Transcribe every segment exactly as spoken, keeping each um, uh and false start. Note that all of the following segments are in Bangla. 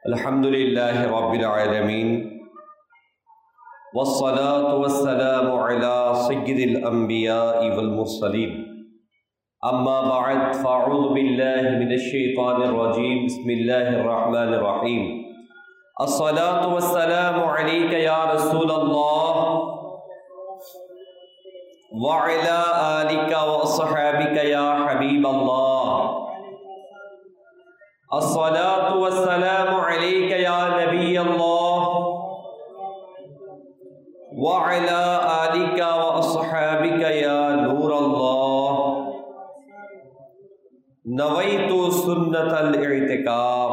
अल्हम्दुलिल्लाहि रब्बिल आलमीन वस्सलातु वस्सलामु अला सय्यिदिल अंबिया'i वल मुरसलीन अम्मा बअद फ़अऊज़ु बिल्लाहि मिनश शैतानिर रजीम बिस्मिल्लाहिर रहमानिर रहीम अस्सलातु वस्सलामु अलैका या रसूलल्लाह व अला आलिका व अस्हाबिका या हबीबल्लाह अस्सलातु वस्सलामु अलैका या नबी अल्लाह व अला आलिका व अस्हाबिका या नूर अल्लाह नवैतु सुन्नतल इतिकाफ।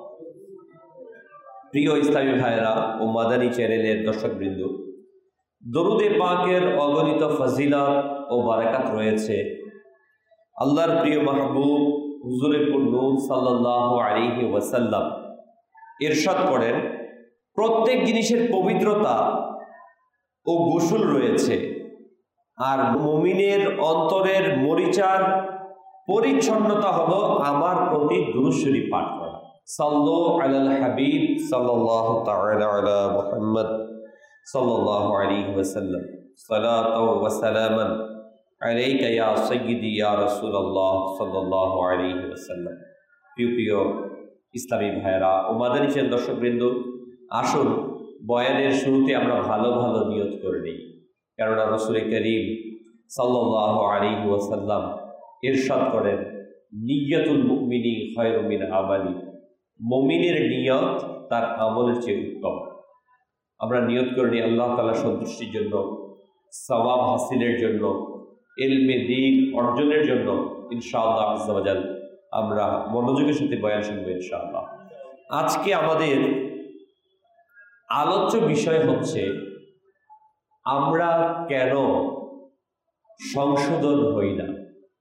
प्रिय इस्लामी भाईरा ओ मादानी चैनेलेर दर्शकबृंद, दरूदे पाकेर अगणित फजिलत ओ बाराकात रयेछे। आल्लाहर प्रिय महबूब हुजूरे नूर साल्लाल्लाहु आलैहि वसल्लम इरशाद करेन, प्रत्येक जिनिसेर पवित्रता ओ गोसुल रयेछे आर मुमिनेर अंतरेर मरिचार परिच्छन्नता हलो आमार प्रति दुरूद शरीफ पाठ करा। सल्लु अलाल हबीब सल्लल्लाहु ताआला अला मुहम्मद सल्लल्लाहु अलैहि वसल्लम सलातु व सलामन अलैका या सय्यिदी या रसूलल्लाह सल्लल्लाहु अलैहि वसल्लम। प्रिय प्रिय इस्लामी भाईरा ओ मादानी चैनेल दर्शकबृंद, आसुन बयानेर शुरूते आमरा भालो भालो नियत करे नेই, कारण रसूल करीम सल्लल्लाहु अलैहि वसल्लम इरशाद करें, निय्यतुल मुमिनी खैरुम मिन आमाली। मुमिनेर नियत तार आमलेर चेয়ে उत्तम। আমরা নিয়ত করে নিই আল্লাহ তাআলার সন্তুষ্টির জন্য, সওয়াব হাসিলের জন্য, ইলমে দ্বীন অর্জনের জন্য ইনশাআল্লাহ আজ্জা ওয়া জাল আমরা মনোযোগের সাথে বয়ান শুনবো ইনশাআল্লাহ। আজকে আমাদের আলোচ্য বিষয় হচ্ছে আমরা কেন সংশোধন হই না।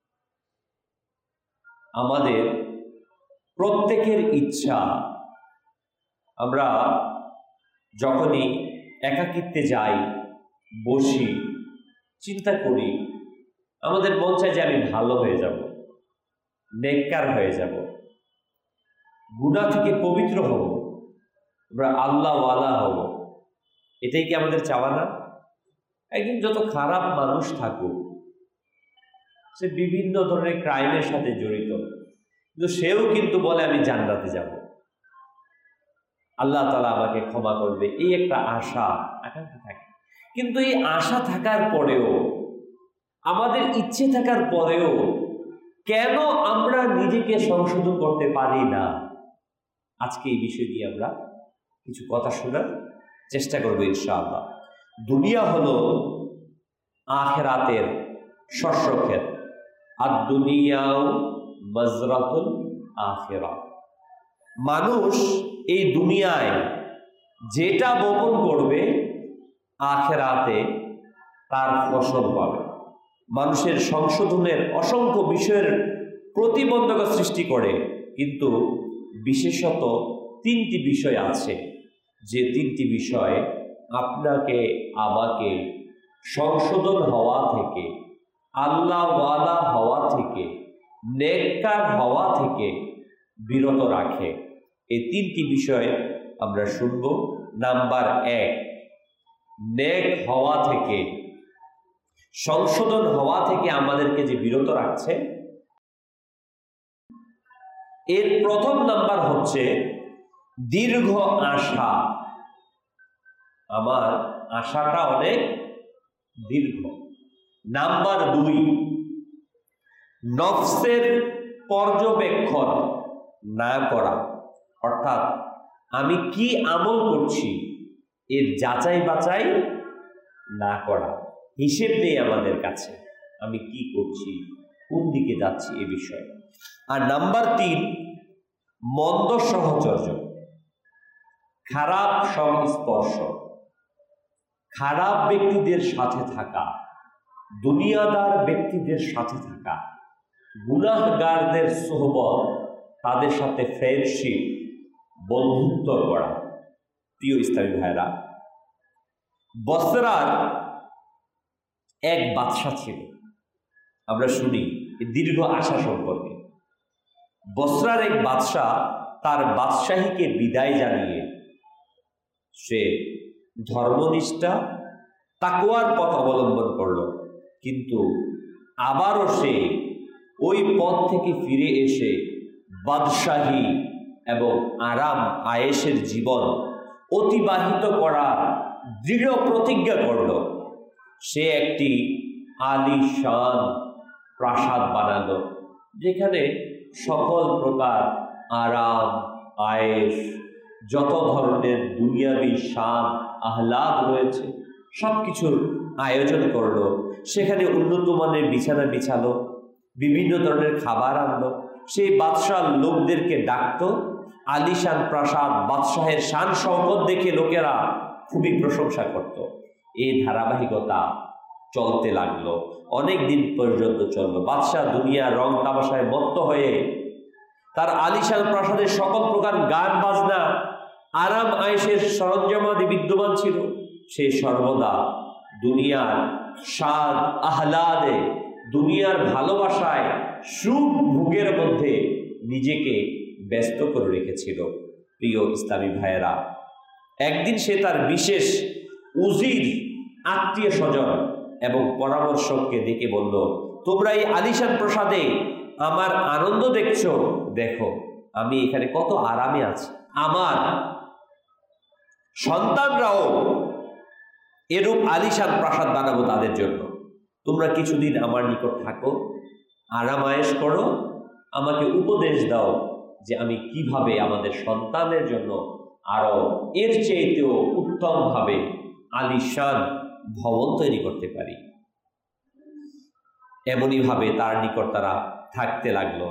আমাদের প্রত্যেকের ইচ্ছা, আমরা যখনই একাকিত্বে যাই, বসি, চিন্তা করি, আমাদের মন চায় যে আমি ভালো হয়ে যাব, নেককার হয়ে যাব, গুনাহ থেকে পবিত্র হব, আমরা আল্লাহওয়ালা হব। এটাই কি আমাদের চাওয়া না? একদিন যত খারাপ মানুষ থাকুক, সে বিভিন্ন ধরনের ক্রাইমের সাথে জড়িত, কিন্তু সেও কিন্তু বলে আমি জান্নাতে যাব, আল্লাহ তাআলা আমাকে ক্ষমা করবে, এই একটা আশা আকাঙ্ক্ষা থাকে। কিন্তু এই আশা থাকার পরেও, আমাদের ইচ্ছে থাকার পরেও কেন আমরা নিজেকে সংশোধন করতে পারি না? আজকে এই বিষয় নিয়ে আমরা কিছু কথা শোনার চেষ্টা করবো ইনশাআল্লাহ। দুনিয়া হলো আখিরাতের শস্যক্ষেত, আর দুনিয়াও মাজরাতুল আখিরা। মানুষ এই দুনিয়ায় যেটা বপন করবে আখিরাতে তার ফসল পাবে। মানুষের সংশোধনের অসংখ্য বিষয়ের প্রতিবন্ধকতা সৃষ্টি করে, কিন্তু বিশেষত তিনটি বিষয় আছে, যে তিনটি বিষয় আপনাকে আমাকে সংশোধন হওয়া থেকে, আল্লাহওয়ালা হওয়া থেকে, নেককার হওয়া থেকে বিরত রাখে। এই তিনটি বিষয় আমরা শুনব। নাম্বার এক, নেক হওয়া থেকে, সংশোধন হওয়া থেকে আমাদেরকে যে বিরত রাখছে, এর প্রথম নাম্বার হচ্ছে দীর্ঘ আশা। আমার আশাটা অনেক দীর্ঘ। নাম্বার দুই, নফসের পর্যবেক্ষণ না করা, অর্থাৎ আমি কি আমল করছি এর যাচাই বাছাই না করা, হিসেব নেই আমাদের কাছে আমি কি করছি, কোন দিকে যাচ্ছি এ বিষয়ে। আর নাম্বার তিন, মন্দ সহচর্য, খারাপ সংস্পর্শ, খারাপ ব্যক্তিদের সাথে থাকা, দুনিয়াদার ব্যক্তিদের সাথে থাকা, গুনাহগারদের সোহবত, তাদের সাথে ফ্রেন্ডশিপ, বন্ধুত্ব করা। প্রিয় ইসলামী ভাইরা, বসরার এক বাদশা ছিল, আমরা শুনি দীর্ঘ আশা সম্পর্কে। বসরার এক বাদশা তার বাদশাহীকে বিদায় জানিয়ে সে ধর্মনিষ্ঠা তাকওয়ার পথ অবলম্বন করল, কিন্তু আবারও সে ওই পথ থেকে ফিরে এসে বাদশাহী এবং আরাম আয়েশের জীবন অতিবাহিত করার দৃঢ় প্রতিজ্ঞা করল। সে একটি আলিশান প্রাসাদ বানালো, যেখানে সকল প্রকার আরাম আয়েশ, যত ধরনের দুনিয়াবি শান আহ্লাদ রয়েছে সব কিছুর আয়োজন করলো। সেখানে উন্নত মানের বিছানা বিছালো, বিভিন্ন ধরনের খাবার আনলো। সেই বাদশাহ লোকদেরকে ডাকতো। আলিশান প্রাসাদ, বাদশাহের শান শওকত দেখে লোকেরা খুবই প্রশংসা করত। এই ধারাবাহিকতা চলতে লাগলো, অনেক দিন পর্যন্ত চললো। বাদশাহ দুনিয়ার রং তামাশায় মত্ত হয়ে তার আলিশান প্রাসাদের সকল প্রকার গান বাজনা, আরাম আয়েশের সরঞ্জামাদি বিদ্যমান ছিল। সে সর্বদা দুনিয়ার স্বাদ আহ্লাদে, দুনিয়ার ভালোবাসায়, সুখ ভোগের মধ্যে নিজেকে ব্যস্ত করে রেখেছিল। প্রিয় ইসলামী ভাইয়েরা, একদিন সে তার বিশেষ উজির, আত্মীয় স্বজন এবং পরামর্শককে ডেকে বলল, তোমরা এই আলিশান প্রসাদে আমার আনন্দ দেখছো, দেখো আমি এখানে কত আরামে আছি। আমার সন্তানরাও এরূপ আলিশান প্রাসাদ বানাবো তাদের জন্য। তোমরা কিছুদিন আমার নিকট থাকো, আরাম আয়েশ করো, আমাকে উপদেশ দাও যে আমি কিভাবে আমাদের সন্তানের জন্য আরো এর চেয়েতেও উত্তমভাবে আলিশান ভবন তৈরি করতে পারি। এমনইভাবে তার নিকট তারা থাকতে লাগলো।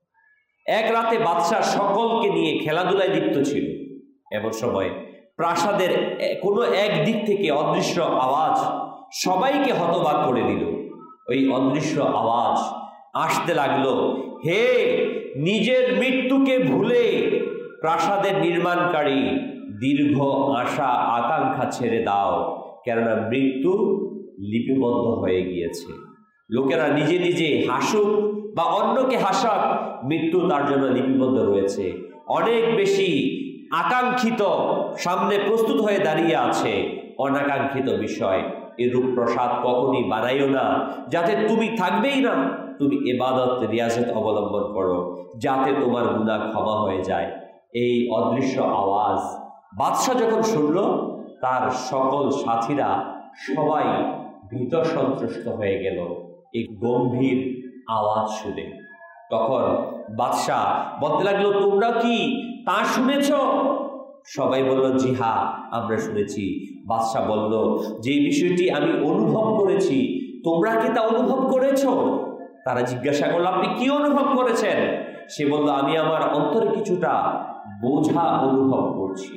এক রাতে বাদশাহ সকলকে নিয়ে খেলাধুলায় লিপ্ত ছিল। এমন সময় প্রাসাদের কোনো এক দিক থেকে অদৃশ্য আওয়াজ সবাইকে হতবাক করে দিল। ওই অদৃশ্য আওয়াজ আসতে লাগলো, হে নিজের মৃত্যুকে ভুলে প্রাসাদের নির্মাণকারী, দীর্ঘ আশা আকাঙ্ক্ষা ছেড়ে দাও, কেননা মৃত্যু লিপিবদ্ধ হয়ে গিয়েছে। লোকেরা নিজে নিজে হাসুক বা অন্যকে হাসাক, মৃত্যু তার জন্য লিপিবদ্ধ রয়েছে। অনেক বেশি আকাঙ্ক্ষিত সামনে প্রস্তুত হয়ে দাঁড়িয়ে আছে, অনাকাঙ্ক্ষিত বিষয়। এরূপ প্রসাদ কখনই বানাইও না, যাতে তুমি থাকবেই না, তুমি ইবাদত রিয়াজত অবলম্বন করো, যাতে তোমার গুনাহ ক্ষমা হয়ে যায়। এই অদৃশ্য আওয়াজ বাদশাহ যখন শুনল, তার সকল সাথীরা সবাই ভীত সন্ত্রস্ত হয়ে গেল এই গম্ভীর আওয়াজ শুনে। তখন বাদশাহ বলতে লাগলো, তোমরা কি তা শুনেছ? সবাই বলল, জি হ্যাঁ, আমরা শুনেছি। বাদশাহ বলল, যে বিষয়টি আমি অনুভব করেছি, তোমরা কি তা অনুভব করেছ? তারা জিজ্ঞাসা করলো, আপনি কি অনুভব করেছেন? সে বলল, আমি আমার অন্তরে কিছুটা বোঝা অনুভব করছি,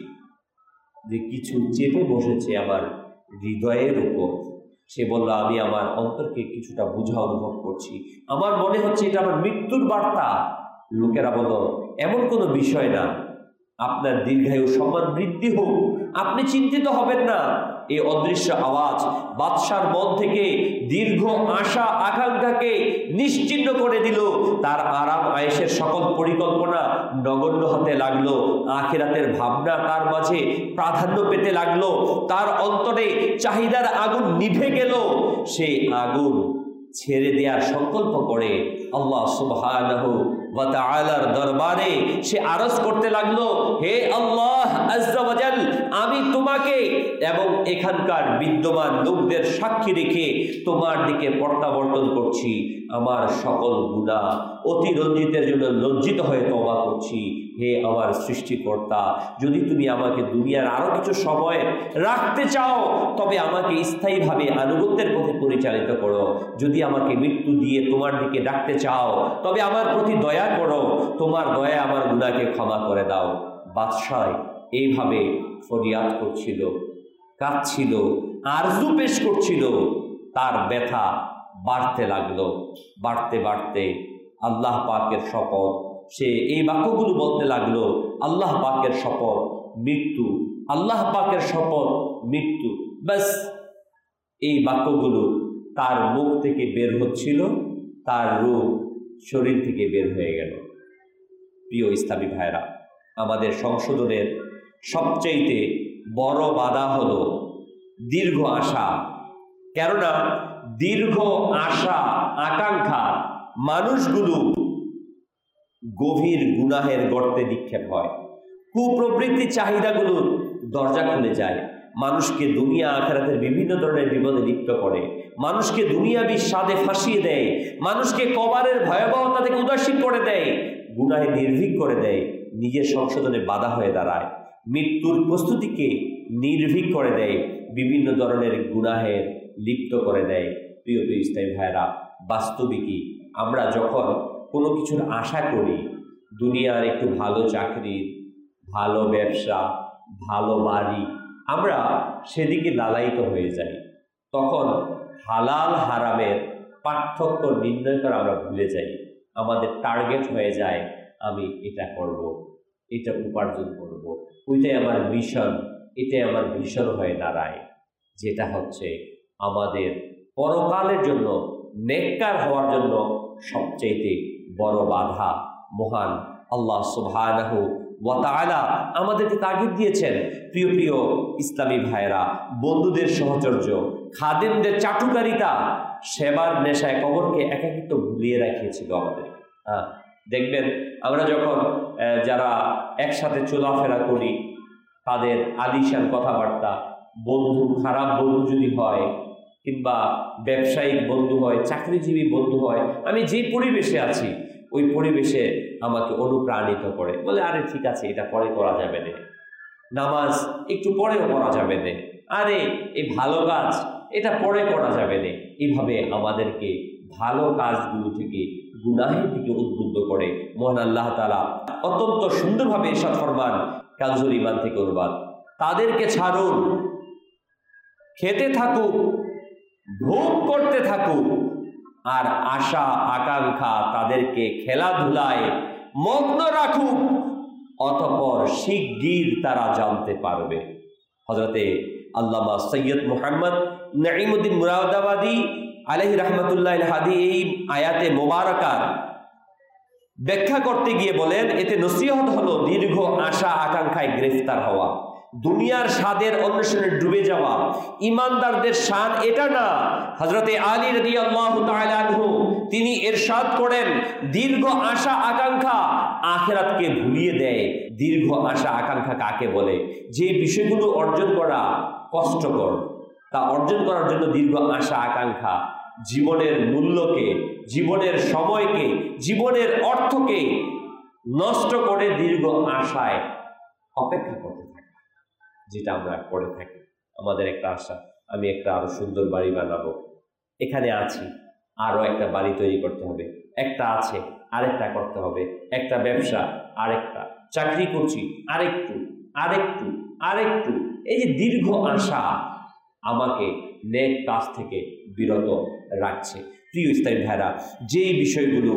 যে কিছু চেপে বসেছে আমার হৃদয়ের উপর। সে বলল, আমি আমার অন্তরকে কিছুটা বোঝা অনুভব করছি, আমার মনে হচ্ছে এটা আমার মৃত্যুর বার্তা। লোকেরা বলল, এমন কোনো বিষয় না, আপনার দীর্ঘায়ু সম্মান বৃদ্ধি হোক, আপনি চিন্তিত হবেন না। এই অদৃশ্য আওয়াজ বাদশার মন থেকে দীর্ঘ আশা আকাঙ্ক্ষাকে নিশ্চিহ্ন করে দিল। তার আরাম আয়েশের সকল পরিকল্পনা নগণ্য হতে লাগলো। আখিরাতের ভাবনা তার মাঝে প্রাধান্য পেতে লাগলো। তার অন্তরে চাহিদার আগুন নিভে গেল। সেই আগুন ছেড়ে দেওয়ার সংকল্প করে আল্লাহ সুবহানাহু ওয়া তাআলার দরবারে সে আরজ করতে লাগলো, হে আল্লাহ আজ্জা ওয়া জাল, আমি তোমাকে এবং এখানকার বিদ্যমান লোকদের সাক্ষী রেখে তোমার দিকে প্রত্যাবর্তন করছি। আমার সকল গুনাহ অতিরঞ্জিতের জন্য লজ্জিত হয়ে তওবা করছি। হে আমার সৃষ্টিকর্তা, যদি তুমি আমাকে দুনিয়ার আরো কিছু সময় রাখতে চাও, তবে আমাকে স্থায়ীভাবে আনুগত্যের পথে পরিচালিত করো। যদি আমাকে মৃত্যু দিয়ে তোমার দিকে ডাকতে চাও, তবে আমার প্রতি দয়া করো। তোমার দয়া আমার গুনাহকে ক্ষমা করে দাও। বাদশাহ এইভাবে ফরিয়াদ করছিল, কাঁদছিল, আরজু পেশ করছিল। তার ব্যথা বাড়তে লাগলো। বাড়তে বাড়তে আল্লাহ পাকের শপথ, সে এই বাক্যগুলো বলতে লাগলো, আল্লাহ পাকের শপথ, মৃত্যু, আল্লাহ পাকের শপথ, মৃত্যু। ব্যাস এই বাক্যগুলো তার মুখ থেকে বের হচ্ছিল, তার রূহ শরীর থেকে বের হয়ে গেল। প্রিয় ইসলামী ভাইরা, আমাদের সংশোধনের সবচেয়ে বড় বাধা হলো দীর্ঘ আশা। কেননা দীর্ঘ আশা আকাঙ্ক্ষা মানুষগুলো গভীর গুনাহের গর্তে নিক্ষেপ হয়। কুপ্রবৃত্তি চাহিদাগুলোর দরজা খুলে যায়, মানুষকে দুনিয়া আখিরাতের বিভিন্ন ধরনের বিপদে লিপ্ত করে, মানুষকে দুনিয়াবি স্বাদে ফাঁসিয়ে দেয়, মানুষকে কবরের ভয়াবহতা থেকে উদাসীন করে দেয়, গুনাহে নির্ভীক করে দেয়, নিজের সংশোধনে বাধা হয়ে দাঁড়ায়, মৃত্যুর প্রস্তুতিকে নির্ভীক করে দেয়, বিভিন্ন ধরনের গুনাহের লিপ্ত করে দেয়। প্রিয় প্রিয় ইসলামী ভাইয়েরা, বাস্তবিকই আমরা যখন কোনো কিছুর আশা করি, দুনিয়ার একটু ভালো চাকরির, ভালো ব্যবসা, ভালো বাড়ি, আমরা সেদিকে লালায়িত হয়ে যাই। তখন হালাল হারামের পার্থক্য নির্ণয় করা আমরা ভুলে যাই। আমাদের টার্গেট হয়ে যায় আমি এটা করব, এটা উপার্জন করব, ওইটাই আমার মিশন, এটাই আমার ভীষণ হয়ে দাঁড়ায়, যেটা হচ্ছে আমাদের পরকালের জন্য নেককার হওয়ার জন্য সবচেয়ে বড় বাধা। মহান আল্লাহ সুবহানাহু ওয়া তাআলা আমাদেরকে তাগিদ দিয়েছেন। প্রিয় প্রিয় ইসলামী ভাইয়েরা, বন্ধুদের সহচর্য, খাদেমদের চাটুকারিতা, সেবার নেশায় কবরকে একাকিত্ব ভুলিয়ে রাখিয়েছিল আমাদের। হ্যাঁ, দেখবেন আমরা যখন যারা একসাথে চলাফেরা করি, তাদের আলিশান কথাবার্তা, বন্ধু খারাপ বন্ধু যদি হয়, কিংবা ব্যবসায়িক বন্ধু হয়, চাকরিজীবী বন্ধু হয়, আমি যে পরিবেশে আছি ওই পরিবেশে আমাকে অনুপ্রাণিত করে, বলে আরে ঠিক আছে, এটা পরে করা যাবে না, নামাজ একটু পরেও করা যাবে না, আরে এই ভালো কাজ এটা পরে করা যাবে না। এইভাবে আমাদেরকে ভালো কাজগুলো থেকে গুনাহের দিকে উদ্বুদ্ধ করে। মহান আল্লাহ তাআলা অত্যন্ত সুন্দরভাবে ইরশাদ ফরমান, কানজুল ঈমান থেকে অনুবাদ, তাদেরকে ছাড়ুন, খেতে থাকুক, ভোগ করতে থাকুক, আর আশা আকাঙ্ক্ষা তাদেরকে খেলাধুলায় মগ্ন রাখুক, অতঃপর শিগগির তারা জানতে পারবে। হযরতে আল্লামা সৈয়দ মুহাম্মদ নাঈমুদ্দিন মুরাদাবাদী আলাইহি রাহমাতুল্লাহিল হাদি এই আয়াতে মোবারকার ব্যাখ্যা করতে গিয়ে বলেন, এতে নসিহত হলো দীর্ঘ আশা আকাঙ্ক্ষায় গ্রেফতার হওয়া, দুনিয়ার স্বাদের অন্বেষণে ডুবে যাওয়া। ইমানদারদের শান এটা না। হযরতে আলী রাদিয়াল্লাহু তাআলা আনহু তিনি ইরশাদ করেন, দীর্ঘ আশা আকাঙ্ক্ষা আখিরাতকে ভুলিয়ে দেয়। দীর্ঘ আশা আকাঙ্ক্ষা কাকে বলে? যে বিষয়গুলো অর্জন করা কষ্টকর, তা অর্জন করার জন্য দীর্ঘ আশা আকাঙ্ক্ষা জীবনের মূল্যকে, জীবনের সময়কে, জীবনের অর্থকে নষ্ট করে দীর্ঘ আশায় অপেক্ষা করতে থাকে, যেটা আমরা করে থাকি। আমাদের একটা আশা, আমি একটা আরো সুন্দর বাড়ি বানাবো, এখানে আছি, আরো একটা বাড়ি তৈরি করতে হবে, একটা আছে আরেকটা করতে হবে, একটা ব্যবসা আরেকটা, চাকরি করছি আরেকটু আরেকটু আরেকটু। এই যে দীর্ঘ আশা আমাকে নেক কাজ থেকে বিরত রাখছে। প্রিয় ইসলামী ভাইরা, যেই বিষয়গুলো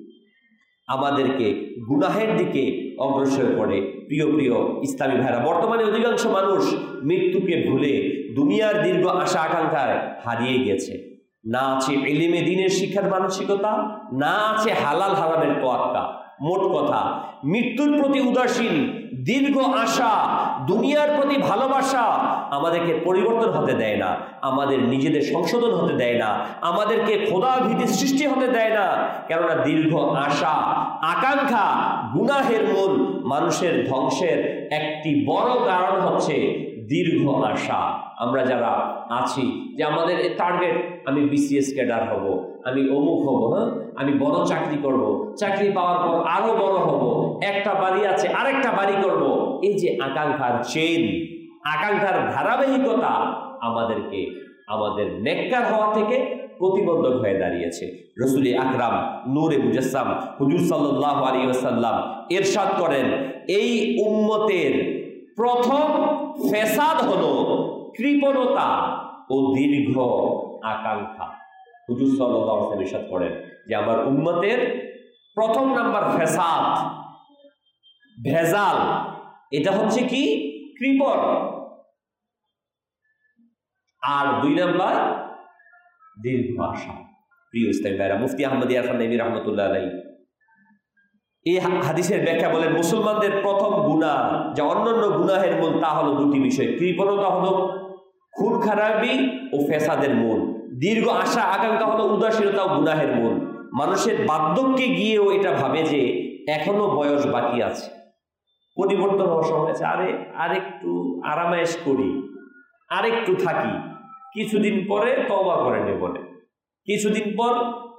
আমাদেরকে গুনাহের দিকে অগ্রসর করে, প্রিয় প্রিয় ইসলামী ভাইরা, বর্তমানে অধিকাংশ মানুষ মৃত্যুকে ভুলে দুনিয়ার দীর্ঘ আশা আকাঙ্ক্ষায় হারিয়ে গেছে। না আছে ইলমে দ্বীনের শিক্ষার মানসিকতা, না আছে হালাল হারামের তোয়াক্কা। মোট কথা, মৃত্যুর প্রতি উদাসীন, দীর্ঘ আশা, দুনিয়ার প্রতি ভালোবাসা আমাদেরকে পরিবর্তন হতে দেয় না, আমাদের নিজেদের সংশোধন হতে দেয় না, আমাদেরকে খোদা ভীতি সৃষ্টি হতে দেয় না। কেননা দীর্ঘ আশা আকাঙ্ক্ষা গুনাহের মূল, মানুষের ধ্বংসের একটি বড় কারণ হচ্ছে দীর্ঘ আশা। আমরা যারা আছি যে আমাদের টার্গেট, আমি বিসিএস ক্যাডার হব, আমি অমুক হব, হ্যাঁ আমি বড় চাকরি করব, চাকরি পাওয়ার পর আরো বড় হব, একটা বাড়ি আছে আরেকটা বাড়ি করব। এই যে আকাঙ্ক্ষার চেইন, আকাঙ্ক্ষার ধারাবাহিকতা আমাদেরকে আমাদের নেককার হওয়া থেকে প্রতিবন্ধক হয়ে দাঁড়িয়েছে। রসুল আকরাম নূরে মুজাসসাম হুজুর সাল্লাল্লাহু আলাইহি ওয়াসাল্লাম ইরশাদ করেন, এই উম্মতের প্রথম ফেসাদ হলো কৃপণতা ও দীর্ঘ আকাঙ্ক্ষা। হুজুর সাল্লাল্লাহু আলাইহি ওয়াসাল্লাম ইরশাদ করেন যে আমার উম্মতের প্রথম নাম্বার ফেসাদ, ভেজাল, এটা হচ্ছে কি? কৃপণ। আর দুই নাম্বার দীর্ঘ আশা। প্রিয় ইসলামী ভাইরা, মুফতি আহমদ ইয়ারফান নবী রহমতুল্লাহ আলাইহি এই হাদিসের ব্যাখ্যা বলেন, মুসলমানদের প্রথম গুনাহ যা অন্যান্য গুনাহের মূল, তা হলো দুটি বিষয়। কৃপণতা হলো খুন খারাপি ও ফেসাদের মূল। দীর্ঘ আশা আকাঙ্ক্ষা হলো উদাসীনতা ও গুনাহের মূল। মানুষের বার্ধক্যে গিয়েও এটা ভাবে যে এখনো বয়স বাকি আছে, পরিবর্তন হওয়ার সময় আছে, আরে আরেকটু আরামায়েশ করি, আরেকটু থাকি, কিছুদিন পরে তওবা করে নেব, কিছুদিন পর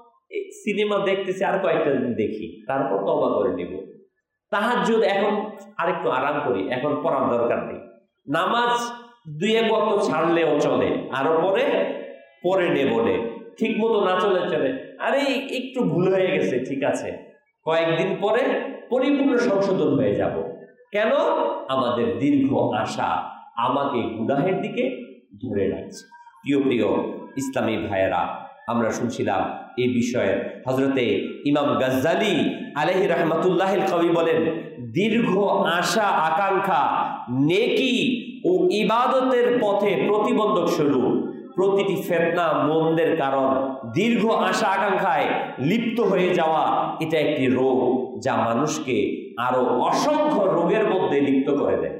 সিনেমা দেখতেছি, আর কয়েকটা দিন দেখি, তারপর তওবা করে নেব। তাহাজ্জুদ এখন আরেকটু আরাম করি, এখন পড়ার দরকার নেই। নামাজ দুই এক ওয়াক্ত ছাড়লেও চলে, আরো পরে পরে নেব নে, ঠিক মতো না চলে চলে, আরে একটু ভুল হয়ে গেছে, ঠিক আছে, কয়েকদিন পরে পরিপূর্ণ সংশোধন হয়ে যাব। কেন? আমাদের দীর্ঘ আশা আমাকে গুনাহের দিকে ধরে রাখছে। প্রিয় প্রিয় ইসলামী ভাইয়েরা, আমরা শুনছিলাম এই বিষয়ে হজরতে ইমাম গাজ্জালি আলাইহি রাহমাতুল্লাহিল কবি বলেন, দীর্ঘ আশা আকাঙ্ক্ষা নেকি ও ইবাদতের পথে প্রতিবন্ধক স্বরূপ। প্রতিটি ফিতনা মন্দের কারণ। দীর্ঘ আশা আকাঙ্ক্ষায় লিপ্ত হয়ে যাওয়া এটা একটি রোগ, যা মানুষকে আরো অসংখ্য রোগের মধ্যে লিপ্ত করে দেয়।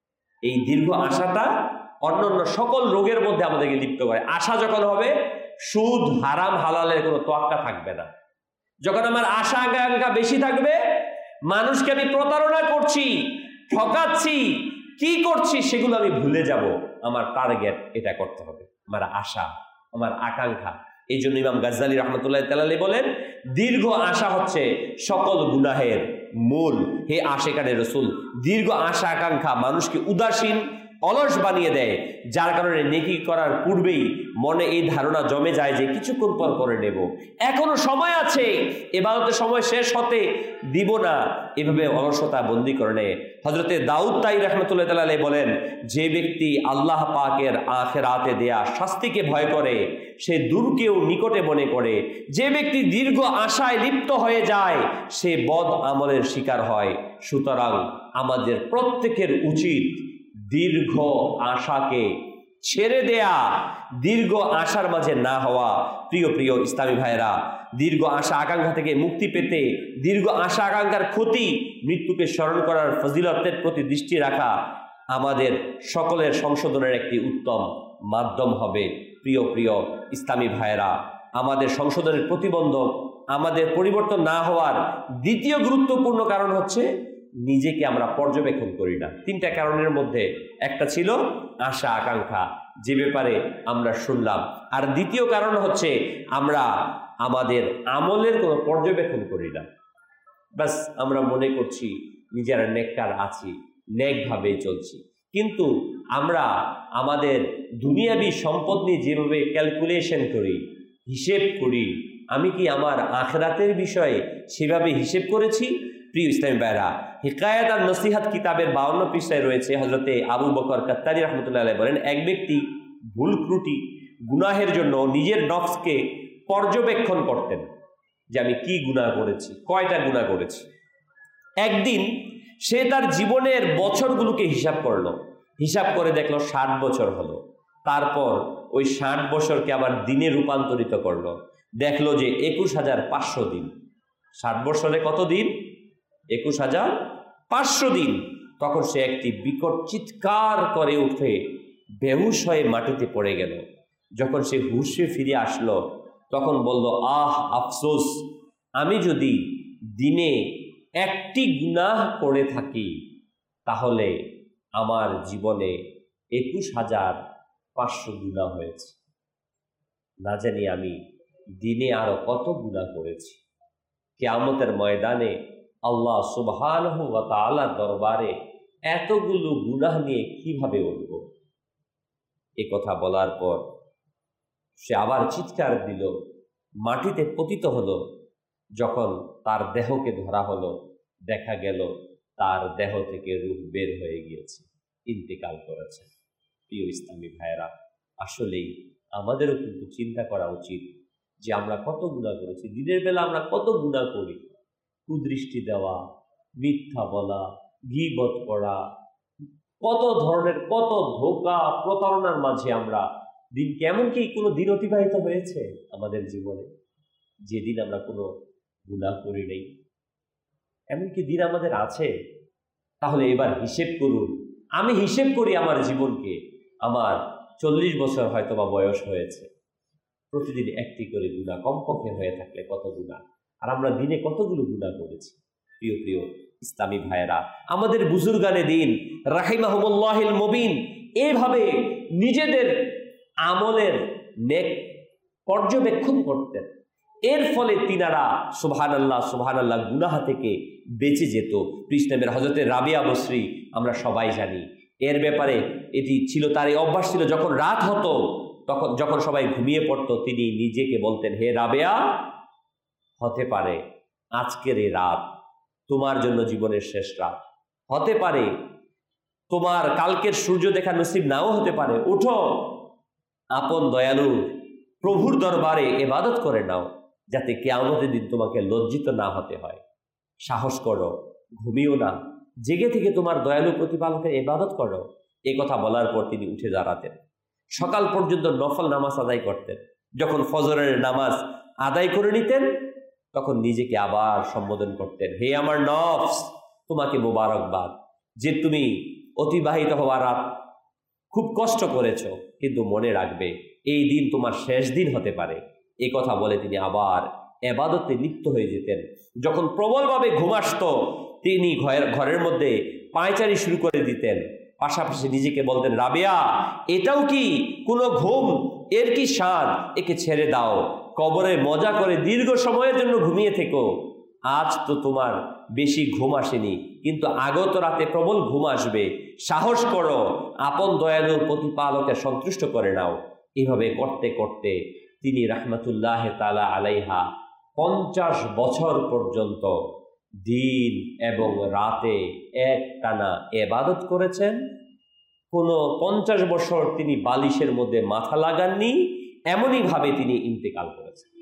এই দীর্ঘ আশাটা অন্যান্য সকল রোগের মধ্যে আমাদেরকে লিপ্ত করে। আশা যখন হবে, সুদ হারাম হালালের কোনো তোয়াক্কা থাকবে না। যখন আমার আশা আকাঙ্ক্ষা বেশি থাকবে, মানুষকে আমি প্রতারণা করছি, ঠকাচ্ছি, কি করছি সেগুলো আমি ভুলে যাব। আমার টার্গেট এটা করতে হবে, আমার আশা, আমার আকাঙ্ক্ষা। এই জন্য ইমাম গাজ্জালি রহমতুল্লাহ তাআলা বলেন, দীর্ঘ আশা হচ্ছে সকল গুনাহের মূল। হে আশিকানে রাসূল, দীর্ঘ আশা আকাঙ্ক্ষা মানুষকে উদাসীন, অলস বানিয়ে দেয়, যার কারণে নেকি করার পূর্বেই মনে এই ধারণা জমে যায় যে কিছুক্ষণ পর করে নেব, এখনো সময় আছে, ইবাদতের সময় শেষ হতে দিব না, এভাবে অলসতা বন্দী করে নেয়। হযরতে দাউদ তাই রাহমাতুল্লাহ তাআলা বলেন, যে ব্যক্তি আল্লাহ পাকের আখিরাতে দেয়া শাস্তিকে ভয় করে, সে দূরকেও নিকটে মনে করে। যে ব্যক্তি দীর্ঘ আশায় লিপ্ত হয়ে যায়, সে বদ আমলের শিকার হয়। সুতরাং আমাদের প্রত্যেকের উচিত দীর্ঘ আশাকে ছেড়ে দেয়া, দীর্ঘ আশার মাঝে না হওয়া। প্রিয় প্রিয় ইসলামী ভাইয়েরা, দীর্ঘ আশা আকাঙ্ক্ষা থেকে মুক্তি পেতে, দীর্ঘ আশা আকাঙ্ক্ষার ক্ষতি, মৃত্যুকে স্মরণ করার ফজিলতের প্রতি দৃষ্টি রাখা আমাদের সকলের সংশোধনের একটি উত্তম মাধ্যম হবে। প্রিয় প্রিয় ইসলামী ভাইয়েরা, আমাদের সংশোধনের প্রতিবন্ধক, আমাদের পরিবর্তন না হওয়ার দ্বিতীয় গুরুত্বপূর্ণ কারণ হচ্ছে নিজেকে আমরা পর্যবেক্ষণ করি না। তিনটা কারণের মধ্যে একটা ছিল আশা আকাঙ্ক্ষা, যে ব্যাপারে আমরা শুনলাম। আর দ্বিতীয় কারণ হচ্ছে আমরা আমাদের আমলের কোনো পর্যবেক্ষণ করি না। বাস আমরা মনে করছি নিজেরা নেককার আছি, নেকভাবেই চলছি, কিন্তু আমরা আমাদের দুনিয়াবি সম্পদ নিয়ে যেভাবে ক্যালকুলেশন করি, হিসেব করি, আমি কি আমার আখিরাতের বিষয়ে সেভাবে হিসেব করেছি? প্রিয় ইসলামী ভাইরা, হিকায়াত আর নসিহাত কিতাবের বাউন্ন পৃষ্ঠায় রয়েছে, হযরতে আবু বকর কাত্তারি রাহমাতুল্লাহ আলাইহি বলেন, এক ব্যক্তি ভুল ত্রুটি গুনাহের জন্য নিজের নফসকে পর্যবেক্ষণ করতেন যে আমি কি গুনাহ করেছি, কয়টা গুনাহ করেছি। একদিন সে তার জীবনের বছরগুলোকে হিসাব করলো, হিসাব করে দেখলো ষাট বছর হলো। তারপর ওই ষাট বছরকে আবার দিনে রূপান্তরিত করলো, দেখলো যে একুশ হাজার পাঁচশো দিন। ষাট বছরে কত দিন? একুশ হাজার পাঁচশো দিন। তখন সে একটি বিকট চিৎকার করে উঠে বেহুশ হয়ে মাটিতে পড়ে গেল। যখন সে হুঁশে ফিরে আসলো, তখন বলল, আহ আফসোস, আমি যদি দিনে একটি গুনাহ করে থাকি, তাহলে আমার জীবনে একুশ হাজার পাঁচশো গুনাহ হয়েছে। না জানি আমি দিনে আরো কত গুনাহ করেছি। কিয়ামতের ময়দানে আল্লাহ সুবহানাহু ওয়া তাআলার দরবারে এতগুলো গুনাহ নিয়ে কিভাবে উঠব? এ কথা বলার পর সে আবার চিৎকার দিল, মাটিতে পতিত হলো। যখন তার দেহকে ধরা হলো, দেখা গেল তার দেহ থেকে রূহ বের হয়ে গিয়েছে, ইন্তেকাল করেছে। প্রিয় ইসলামী ভাইয়েরা, আসলেই আমাদেরও কিন্তু চিন্তা করা উচিত যে আমরা কত গুনাহ করেছি। দিনের বেলা আমরা কত গুনাহ করি, কুদৃষ্টি দেওয়া, মিথ্যা বলা, গীবত করা, কত ধরনের কত ধোঁকা প্রতারণার মাঝে আমরা দিন। কেমন কি কোনো দিন অতিবাহিত হয়েছে আমাদের জীবনে যেদিন আমরা কোনো গুনাহ করি নাই? এমন কি দিন আমাদের আছে? তাহলে এবার হিসেব করুন। আমি হিসেব করি আমার জীবনকে, আমার চল্লিশ বছর হয়তো বা বয়স হয়েছে, প্রতিদিন একটি করে গুনাহ কমপক্ষে হয়ে থাকলে কত গুনাহ, আর আমরা দিনে কতগুলো গুনাহ করেছি। প্রিয় প্রিয় ইসলামী ভাইয়েরা, আমাদের বুজুর্গানে দিন রাহিমাহুমুল্লাহিল মুবিন এইভাবে নিজেদের আমলের নেক পর্যবেক্ষণ করতেন। এর ফলে তিনারা সুবহানাল্লাহ সুবহানাল্লাহ গুনাহ থেকে বেঁচে যেত। ইসলামের হযরতে রাবিয়া বসরি আমরা সবাই জানি, এর ব্যাপারে এটি ছিল তার এই অভ্যাস ছিল, যখন রাত হতো তখন যখন সবাই ঘুমিয়ে পড়তো তিনি নিজেকে বলতেন, হে রাবেয়া, হতে পারে আজকের এই রাত তোমার জন্য জীবনের শেষ রাত, হতে পারে তোমার কালকের সূর্য দেখা নসিব নাও হতে পারে, উঠো আপন দয়ালু প্রভুর দরবারে ইবাদত করে নাও, যাতে কিয়ামতের দিন তোমাকে লজ্জিত না হতে হয়। সাহস করো, ঘুমিও না, জেগে থেকে তোমার দয়ালু প্রতিপালকের ইবাদত করো। এই কথা বলার পর তিনি উঠে দাঁড়াতেন, সকাল পর্যন্ত নফল নামাজ আদায় করতেন। যখন ফজরের নামাজ আদায় করে নিতেন তখন নিজেকে আবার সম্বোধন করতেন, হে আমার নফস, তোমাকে মোবারকবাদ যে তুমি অতিবাহিত হওয়ার রাত খুব কষ্ট করেছ, কিন্তু মনে রাখবে এই দিন তোমার শেষ দিন হতে পারে। এই কথা বলে তিনি আবার ইবাদতে লিপ্ত হয়ে যেতেন। যখন প্রবলভাবে ঘুম আসত তিনি ঘরের ঘরের মধ্যে পায়চারি শুরু করে দিতেন, পাশাপাশি নিজেকে বলতেন, রাবেয়া, এটাও কি কোনো ঘুম? এর কি স্বাদ? একে ছেড়ে দাও, কবরে মজা করে দীর্ঘ সময়ের জন্য ঘুমিয়ে থেকো। আজ তো তোমার বেশি ঘুম আসেনি, কিন্তু আগত রাতে প্রবল ঘুম আসবে। সাহস করো, আপন দয়ালুর প্রতিপালকে সন্তুষ্ট করে নাও। এভাবে করতে করতে তিনি রাহমাতুল্লাহ তাআলা আলাইহা পঞ্চাশ বছর পর্যন্ত দিন এবং রাতে এক টানা ইবাদত করেছেন। কোনো পঞ্চাশ বছর তিনি বালিশের মধ্যে মাথা লাগাননি, এমনই ভাবে তিনি ইন্তেকাল করেছেন।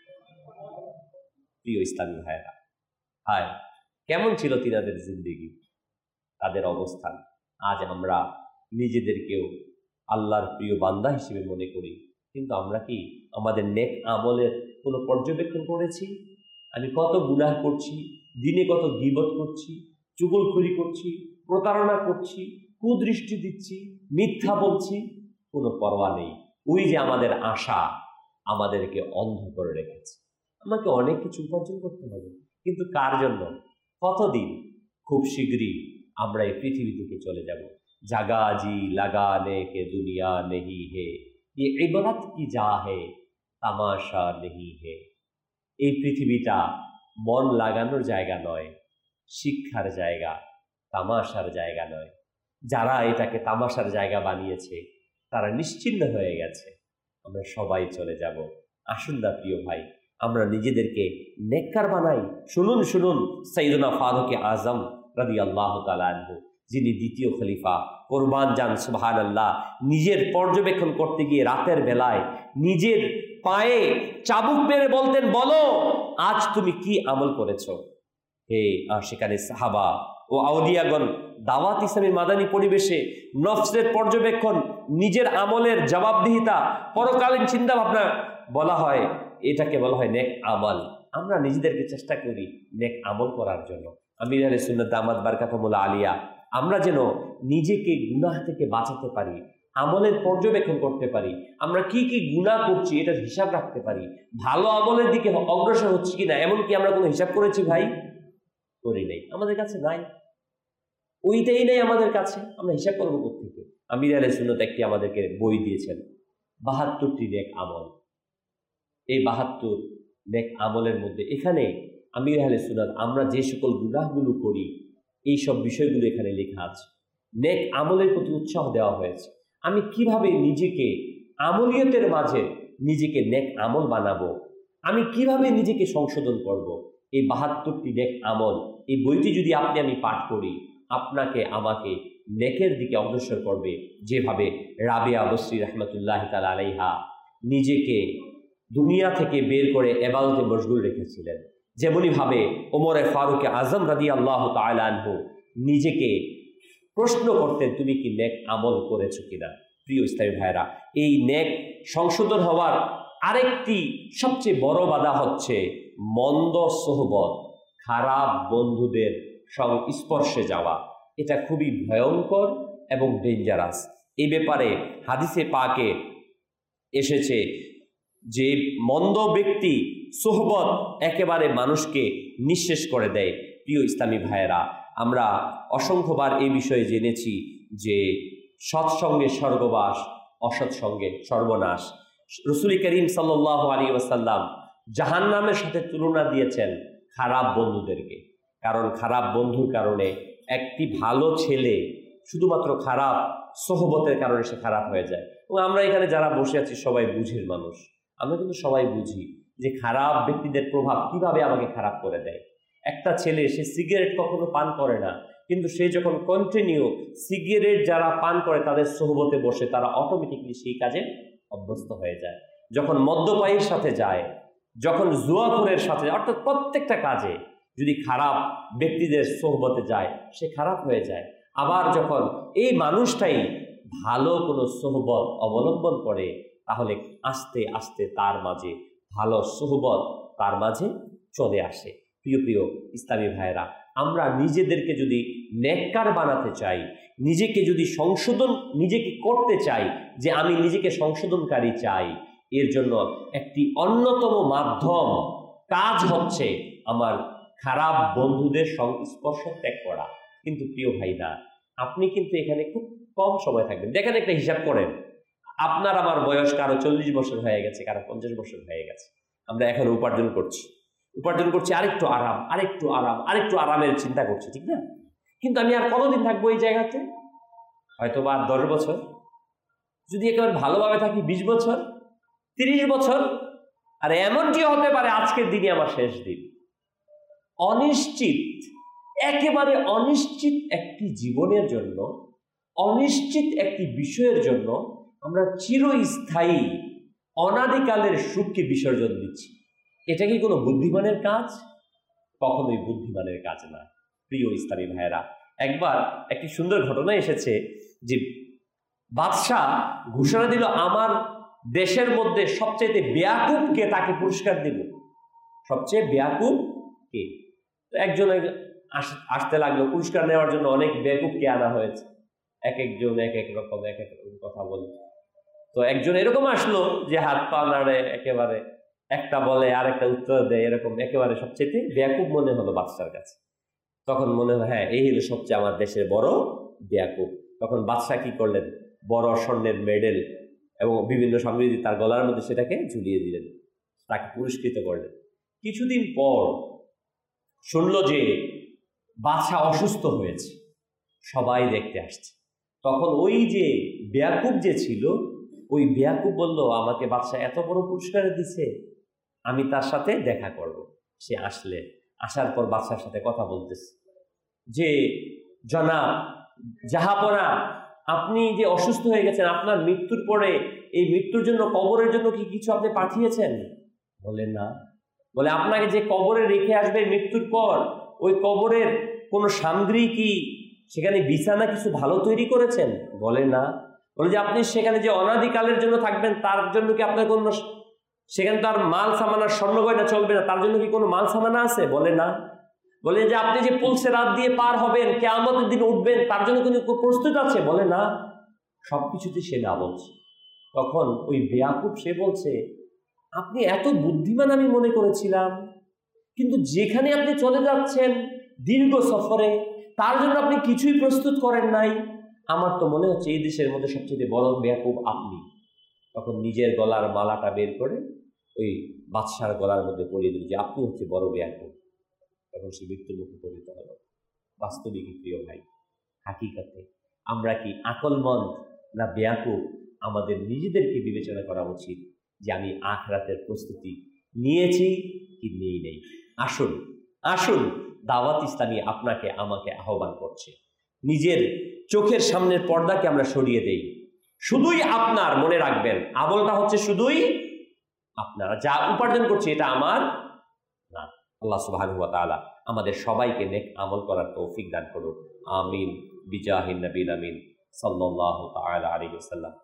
প্রিয় ইসলামী ভাইয়েরা, হায় কেমন ছিল তিনাদের জিন্দেগি, তাদের অবস্থান। আজ আমরা নিজেদেরকেও আল্লাহর প্রিয় বান্দা হিসেবে মনে করি, কিন্তু আমরা কি আমাদের নেক আমলের কোনো পর্যবেক্ষণ করেছি? আমি কত গুনাহ করছি, দিনে কত গীবত করছি, চুগলখড়ি করছি, প্রতারণা করছি, কুদৃষ্টি দিচ্ছি, মিথ্যা বলছি, কোনো পরোয়া নেই। ওই যে আমাদের আশা আমাদেরকে অন্ধ করে রেখেছে। আমাকে অনেক কিছু উপার্জন করতে হবে, কিন্তু কার জন্য? কতদিন? খুব শীঘ্রই আমরা এই পৃথিবী থেকে চলে যাব। জাগা জি লাগানে কে দুনিয়া নেহি হে, ये इबरत की जा है তামাশা নেহি হে। এই পৃথিবীটা মন লাগানোর জায়গা নয়, শিক্ষার জায়গা, তামাশার জায়গা নয়। যারা এটাকে তামাশার জায়গা বানিয়েছে তারা নিশ্চিন্ন হয়ে গেছে। আমরা সবাই চলে যাব। আসুন না প্রিয় ভাই, আমরা নিজেদেরকে নেককার বানাই। শুনুন শুনুন সাইয়্যিদুনা ফারুক আজম রাদিয়াল্লাহু তাআলা আনহু, যিনি দ্বিতীয় খলিফা, কোরবান যান সুবহানাল্লাহ, নিজের পর্যবেক্ষণ করতে গিয়ে রাতের বেলায় নিজের পায়ে চাবুক মেরে বলতেন, বলো আজ তুমি কি আমল করেছো। হে আশিকানে সাহাবা ও আউলিয়াগণ, দাওয়াত ইসলামী মাদানী পরিবেশে নফসের পর্যবেক্ষণ, নিজের আমলের জবাবদিহিতা, পরকালীন চিন্তা ভাবনা বলা হয়, এটাকে বলা হয় নেক আমল। আমরা নিজেদেরকে চেষ্টা করি নেক আমল করার জন্য। আমির আহলে সুন্নাত দামাত বারকাতুহুল আলিয়া, আমরা যেন নিজেকে গুনাহ থেকে বাঁচাতে পারি, আমলের পর্যবেক্ষণ করতে পারি, আমরা কি কি গুনাহ করছি এটার হিসাব রাখতে পারি, ভালো আমলের দিকে অগ্রসর হচ্ছে কিনা, এমনকি আমরা কোনো হিসাব করেছি ভাই? করি নাই, আমাদের কাছে নাই, ওইটাই নেই আমাদের কাছে, আমরা হিসাব করবো কোত্থেকে? আমির আহলে সুন্নাত একটি আমাদেরকে বই দিয়েছেন, বাহাত্তরটি নেক আমল। এই বাহাত্তর নেক আমলের মধ্যে এখানে আমির আহলে সুন্নাত আমরা যে সকল গুনাহগুলো করি এই সব বিষয়গুলো এখানে লেখা আছে। নেক আমলের প্রতি উৎসাহ দেওয়া হয়েছে। আমি কিভাবে নিজেকে আমলিয়তের মাঝে নিজেকে নেক আমল বানাবো, আমি কিভাবে নিজেকে সংশোধন করব, এই বাহাত্তরটি নেক আমল, এই বইটি যদি আপনি আমি পাঠ করি, আপনাকে আমাকে নেকের দিকে অগ্রসর করবে। যেভাবে রাবিয়া বসরি রাহমাতুল্লাহ তাআলা আলাইহা নিজেকে দুনিয়া থেকে বের করে ইবাদতে মশগুল রেখেছিলেন, যেমনই ভাবে ওমরে ফারুক আজম রাদিয়াল্লাহু তাআলা আনহু নিজেকে প্রশ্ন করতেন, তুমি কি নেক আমল করেছো কিনা। প্রিয় ইসলামী ভাইরা, এই নেক সংশোধন হওয়ার আরেকটি সবচেয়ে বড় বাধা হচ্ছে মন্দ সোহবত, খারাপ বন্ধুদের সংস্পর্শে যাওয়া এটা খুবই ভয়ঙ্কর এবং ডেঞ্জারাস। এই ব্যাপারে হাদিসে পাকে এসেছে যে মন্দ ব্যক্তি সোহবত একেবারে মানুষকে নিঃশেষ করে দেয়। প্রিয় ইসলামী ভাইয়েরা, আমরা অসংখ্যবার এই বিষয়ে জেনেছি যে সৎসঙ্গে স্বর্গবাস, অসৎসঙ্গে সর্বনাশ। রসুল করিম সাল্লাল্লাহু আলাইহি ওয়াসাল্লাম জাহান্নামের সাথে তুলনা দিয়েছেন খারাপ বন্ধুদেরকে। কারণ খারাপ বন্ধুর কারণে একটি ভালো ছেলে শুধুমাত্র খারাপ সোহবতের কারণে সে খারাপ হয়ে যায়। এবং আমরা এখানে যারা বসে আছি সবাই বুঝির মানুষ, আমরা কিন্তু সবাই বুঝি যে খারাপ ব্যক্তিদের প্রভাব কিভাবে আমাকে খারাপ করে দেয়। একটা ছেলে সে সিগারেট কখনো পান করে না, কিন্তু সে যখন কন্টিনিউ সিগারেট যারা পান করে তাদের সোহবতে বসে, তারা অটোমেটিকলি সেই কাজে অভ্যস্ত হয়ে যায়। যখন মদ্যপায়ীর সাথে যায়, যখন জুয়াখোরের সাথে যায়, অর্থাৎ প্রত্যেকটা কাজে যদি খারাপ ব্যক্তিদের সোহবতে যায় সে খারাপ হয়ে যায়। আবার যখন এই মানুষটাই ভালো কোনো সোহবত অবলম্বন করে, তাহলে আস্তে আস্তে তার মাঝে ভালো সোহবত তার মাঝে চলে আসে। প্রিয় প্রিয় ইসলামী ভাইয়েরা, আমরা নিজেদেরকে যদি নেককার বানাতে চাই, নিজেকে যদি সংশোধন নিজেকে করতে চাই, যে আমি নিজেকে সংশোধনকারী চাই, এর জন্য একটি অন্যতম মাধ্যম কাজ হচ্ছে আমার খারাপ বন্ধুদের সংস্পর্শ ত্যাগ করা। কিন্তু প্রিয় ভাইরা, আপনি কিন্তু এখানে খুব কম সময় থাকবেন। দেখেন, একটা হিসাব করেন, আপনার আমার বয়স কারো চল্লিশ বছর হয়ে গেছে, কারো পঞ্চাশ বছর হয়ে গেছে। আমরা এখন উপার্জন করছি উপার্জন করছি আরেকটু আরাম, আরেকটু আরাম, আরেকটু আরামের চিন্তা করছি, ঠিক না? কিন্তু আমি আর কতদিন থাকবো এই জায়গাতে? হয়তো বা দশ বছর, যদি একেবারে ভালোভাবে থাকি বিশ বছর, তিরিশ বছর, আর এমনটি হতে পারে আজকের দিনই আমার শেষ দিন। অনিশ্চিত, একেবারে অনিশ্চিত একটি জীবনের জন্য, অনিশ্চিত একটি বিষয়ের জন্য আমরা চিরস্থায়ী অনাদিকালের সুখকে বিসর্জন দিচ্ছি। এটা কি কোনো বুদ্ধিমানের কাজ? কখনোই বুদ্ধিমানের কাজ না। প্রিয় ইসলামী ভাইয়েরা, একবার একটি সুন্দর ঘটনা এসেছে যে বাদশাহ ঘোষণা দিল, আমার দেশের মধ্যে সবচেয়ে বেয়াকুব কে, তাকে পুরস্কার দিব। সবচেয়ে বেয়াকুব কে? তো একজন আসতে লাগলো পুরস্কার নেওয়ার জন্য। অনেক বেয়াকুবকে আনা হয়েছে, এক একজন এক এক রকম এক এক রকম কথা বলে। তো একজন এরকম আসলো যে হাত পা নাড়ে, একেবারে একটা বলে আর একটা উত্তর দেয়, এরকম একেবারে সবচেয়ে বেয়াকুব মনে হলো বাদশার কাছে। তখন মনে হলো, হ্যাঁ, এই হলো সবচেয়ে আমার দেশের বড় বেয়াকুব। তখন বাদশাহ কি করলেন, বড় স্বর্ণের মেডেল এবং বিভিন্ন সামগ্রী তার গলার মধ্যে সেটাকে ঝুলিয়ে দিলেন, তাকে পুরস্কৃত করলেন। কিছুদিন পর শুনল যে বাদশাহ অসুস্থ হয়েছে, সবাই দেখতে আসছে। তখন ওই যে বেয়াকুব যে ছিল, ওই বেয়াকুব বলল, আমাকে বাদশাহ এত বড় পুরস্কার দিছে, আমি তার সাথে দেখা করব। সে আসলে আসার পর বাদশার সাথে কথা বলতেছে যে, জনাব, জাহাপনা, আপনি যে অসুস্থ হয়ে গেছেন, আপনার মৃত্যুর পরে এই মৃত্যুর জন্য কবরের জন্য কি কিছু আপনি পাঠিয়েছেন? বলে না। বলে, আপনাকে যে কবরে রেখে আসবে মৃত্যুর পর, ওই কবরের কোনো সামগ্রী কি, সেখানে বিছানা কিছু ভালো তৈরি করেছেন? বলে না। বলে যে আপনি সেখানে যে অনাদিকালের জন্য থাকবেন, তার জন্য কি আপনার কোনো, সেখানে তার মাল সামানার স্বর্ণ গয়না চলবে না, তার জন্য কি কোনো মাল সামানা আছে? বলে না। বলে যে আপনি যে পুলসে রাত দিয়ে পার হবেন, কিয়ামতের দিন উঠবেন, তার জন্য কোনো প্রস্তুত আছে? বলে না। সবকিছুতে সে না বলছে। তখন ওই বেয়াকুব সে বলছে, আপনি এত বুদ্ধিমান আমি মনে করেছিলাম, কিন্তু যেখানে আপনি চলে যাচ্ছেন দীর্ঘ সফরে, তার জন্য আপনি কিছুই প্রস্তুত করেন নাই। আমার তো মনে হচ্ছে এই দেশের মধ্যে সবচেয়ে বড় বেয়াকুব আপনি। তখন নিজের গলার মালাটা বের করে ওই বাদশার গলার মধ্যে পরিয়ে দিল যে আপনি হচ্ছে বড় বেয়াকুব। তখন সে মৃত্যুর মুখে পরিণত হল। বাস্তবিক প্রিয় ভাই, হাকিকাতে আমরা কি আকলমন্দ না বেয়াকুব? আমাদের নিজেদেরকে বিবেচনা করা উচিত যে আমি আখিরাতের প্রস্তুতি নিয়েছি কি নেই নেই। আসুন আসুন দাওয়াত ইসলামী আপনাকে আমাকে আহ্বান করছে, নিজের চোখের সামনের পর্দাকে আমরা সরিয়ে দেই। শুধুই আপনার, মনে রাখবেন, আমলটা হচ্ছে শুধুই আপনারা যা উপার্জন করছে এটা আমার না। আল্লাহ সুবহানাহু ওয়া তাআলা আমাদের সবাইকে নেক আমল করার তৌফিক দান করুন। আমিন বিজাহিন নবীল আমিন সাল্লাল্লাহু তাআলা আলাইহি ওয়াসাল্লাম।